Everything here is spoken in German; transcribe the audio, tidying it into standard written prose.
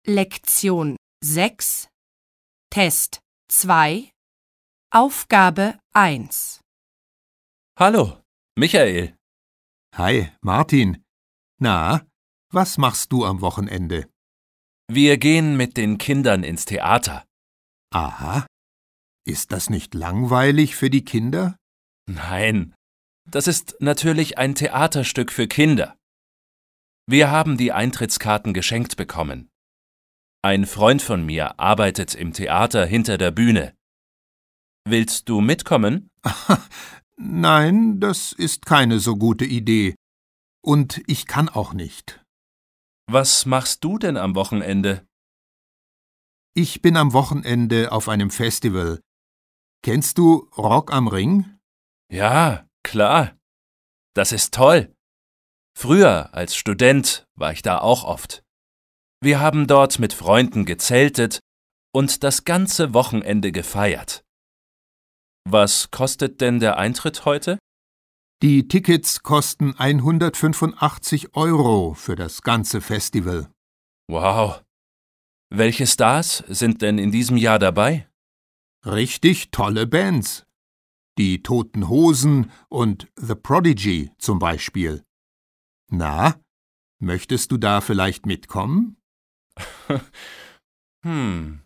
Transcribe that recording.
Lektion 6, Test 2, Aufgabe 1. Hallo, Michael. Hi, Martin. Na, was machst du am Wochenende? Wir gehen mit den Kindern ins Theater. Aha. Ist das nicht langweilig für die Kinder? Nein, das ist natürlich ein Theaterstück für Kinder. Wir haben die Eintrittskarten geschenkt bekommen. Ein Freund von mir arbeitet im Theater hinter der Bühne. Willst du mitkommen? Nein, das ist keine so gute Idee. Und ich kann auch nicht. Was machst du denn am Wochenende? Ich bin am Wochenende auf einem Festival. Kennst du Rock am Ring? Ja, klar. Das ist toll. Früher, als Student, war ich da auch oft. Wir haben dort mit Freunden gezeltet und das ganze Wochenende gefeiert. Was kostet denn der Eintritt heute? Die Tickets kosten 185 € für das ganze Festival. Wow. Welche Stars sind denn in diesem Jahr dabei? Richtig tolle Bands. Die Toten Hosen und The Prodigy zum Beispiel. Na, möchtest du da vielleicht mitkommen?